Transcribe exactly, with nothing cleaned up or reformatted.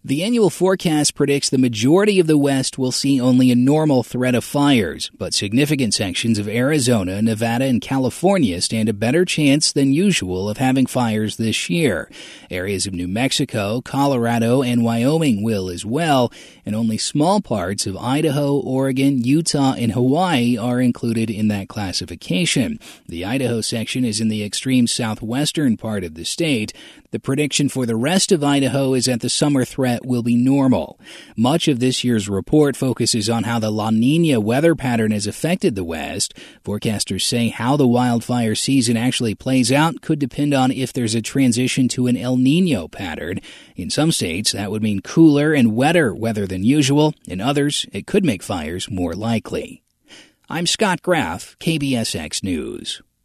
The annual forecast predicts the majority of the West will see only a normal threat of fires, but significant sections of Arizona, Nevada, and California stand a better chance than usual of having fires this year. Areas of New Mexico, Colorado, and Wyoming will as well, and only small parts of Idaho, Oregon, Utah, and Hawaii are included in that classification. The Idaho section is in the extreme southwestern part of the state. The prediction for the rest of Idaho is that the summer threat will be normal. Much of this year's report focuses on how the La Nina weather pattern has affected the West. Forecasters say how the wildfire season actually plays out could depend on if there's a transition to an El Nino pattern. In some states, that would mean cooler and wetter weather than usual. In others, it could make fires more likely. I'm Scott Graff, K B S X News.